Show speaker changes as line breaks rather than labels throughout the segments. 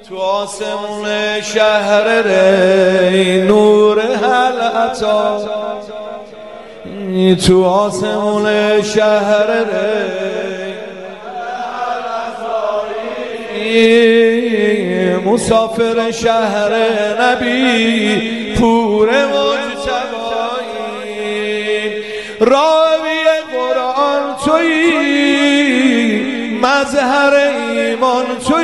تو آسمون شهر ری نور هل عطا، تو آسمون شهر ری مسافر شهر نبی پور مجتبایی، راوی قرآن تویی مظهر ایمان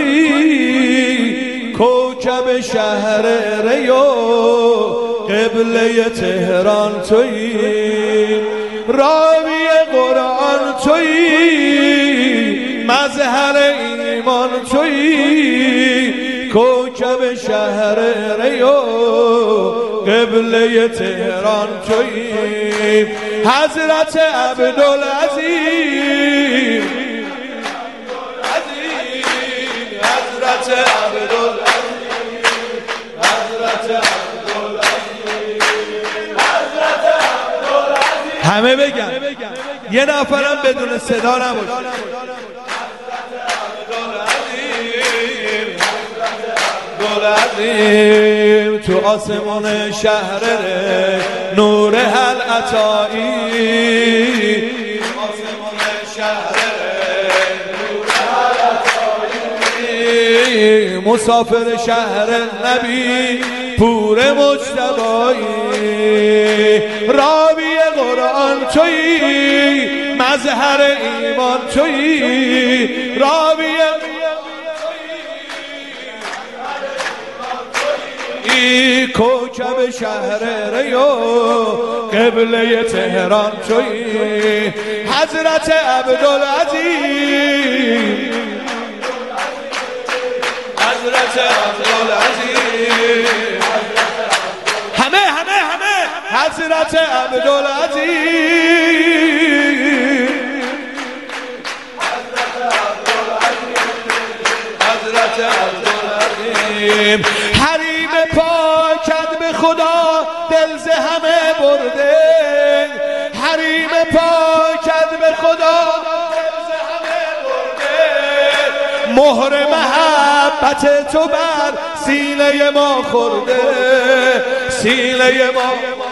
تویی، کوکب شهر ریو قبله تهران تویی، راوی قرآن تویی مظهر ایمان تویی، کوکب شهر ریو قبله تهران تویی، حضرت عبدالعظیم، حضرت عبدالعظیم، حضرت عبدالعظیم، حضرت عبدالعظیم. همه بگن، یه نفرم بدون صدا نباشه. عبدالعظیم تو آسمان شهر نور هل عطایی، آسمان شهر نور هل عطایی، مسافر شهر نبی پور مجتبایی، راوی قرآن تویی مظهر ایمان تویی، راوی کوکب شهر ریو قبله تهران تویی، حضرت عبدالعظیم، حضرت عبدالعظیم، همه حضرت عبدالعظیم، حضرت عبدالعظیم، حریم پاکت به خدا دل ز همه برده، حریم پاکت به خدا دل ز همه برده، مهر محبت تو بر سینه ما خورده، سینه ما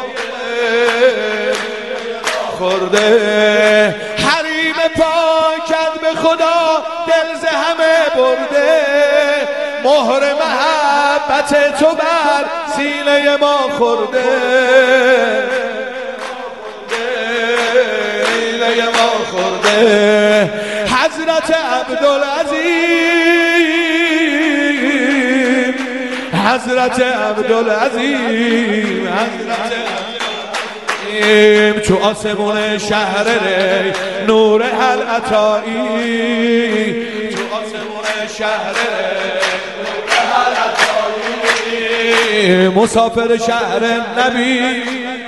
خورده، حریم پاکت به خدا دل ز همه برده، مهر محبت تو بر سینه ما خورده، سینه ما خورده، حضرت عبدالعظیم، حضرت عبدالعظیم، حضرت عبدالعظیم تو آسمون شهر ری نور هل عطایی، تو آسمون شهر ری مسافر شهر نبی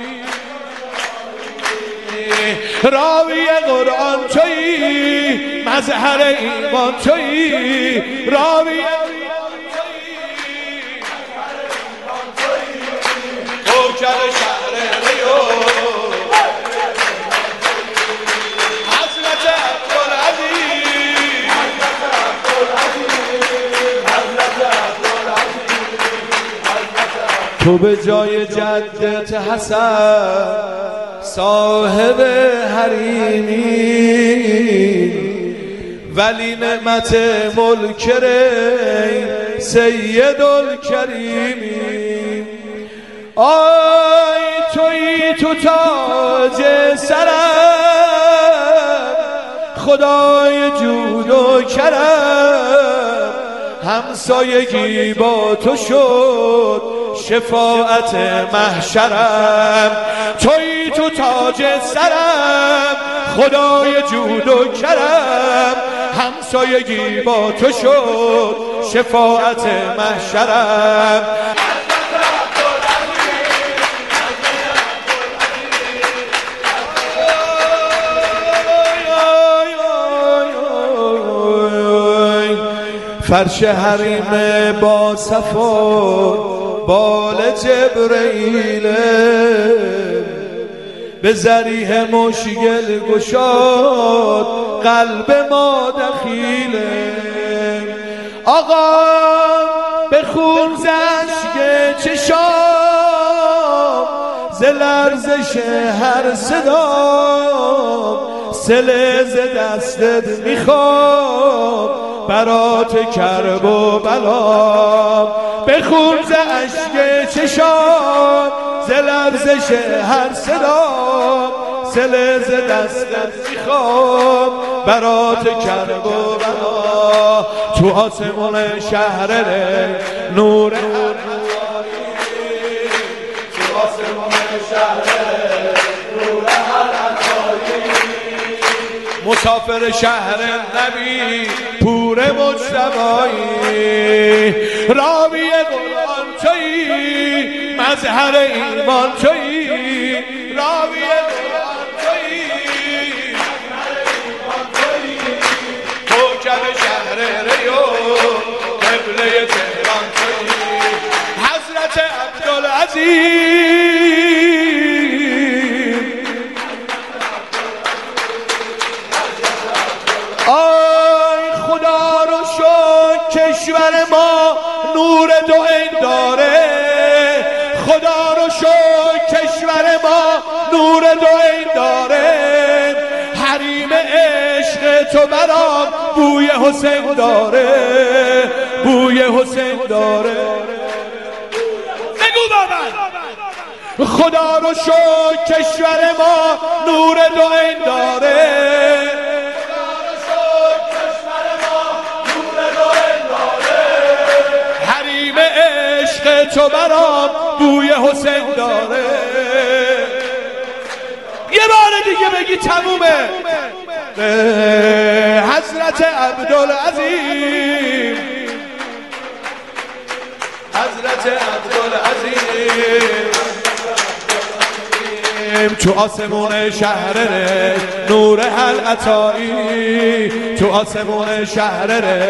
راوی قرآن تویی مظهر ایمان تویی، راوی کوکب شهر ریو حضرت عبدالعظیم، تو به جای جدت حسن صاحب حریمی، ولی نعمت ملک ری سید الکریمی، آی تویی تو تاج سرم خدای جود و کرم، همسایگی با تو شد شفاعت محشرم، تویی تو تاج سرم خدای جود و کرم، همسایگی با تو شد شفاعت محشرم، فرش حریم با صفا بال جبرئیل، به ذریح مشکل گشاد قلب ما دخیله. آقا بخون زشک چشام ز لرزش هر صدام صله ز دستت میخوام برات کرب و بلام بخون ز اشک چشام ز لرزش هر صدام صله ز دستت میخوام برات کرب و بلا تو آسمون شهر نور مسافر شهر نبی پور مجتبایی راوی قرآن تویی مظهر ایمان تویی راوی قرآن تویی مظهر ایمان تویی کوکب شهر ریو قبله تهران تویی حضرت عبدالعزیز آی خدا رو شکر کشور ما نور دو عین داره خدا رو شکر کشور ما نور دو عین داره حریم عشق تو برام بوی حسین داره بوی حسین داره بگو بابا خدا رو شکر کشور ما نور دو عین داره تو برام بوی حسین داره یه بار دیگه بگی تمومه حضرت عبدالعظیم حضرت عبدالعظیم تو آسمون شهر نور حل عطایی تو آسمون شهر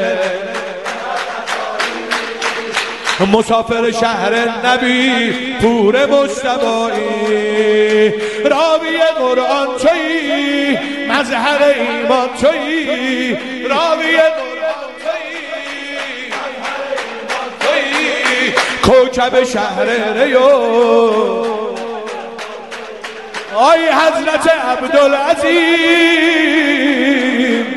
مسافر شهر نبی پور مجتبایی راوی قرآن تویی مظهر ایمان تویی راوی قرآن تویی کوکب شهر ریو آی حضرت عبدالعظیم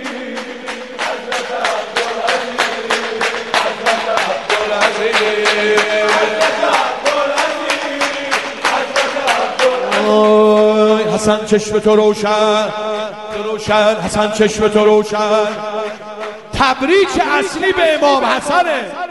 حسن چشم تو روشن حسن چشم تو روشن تبریک اصلی به امام حسنه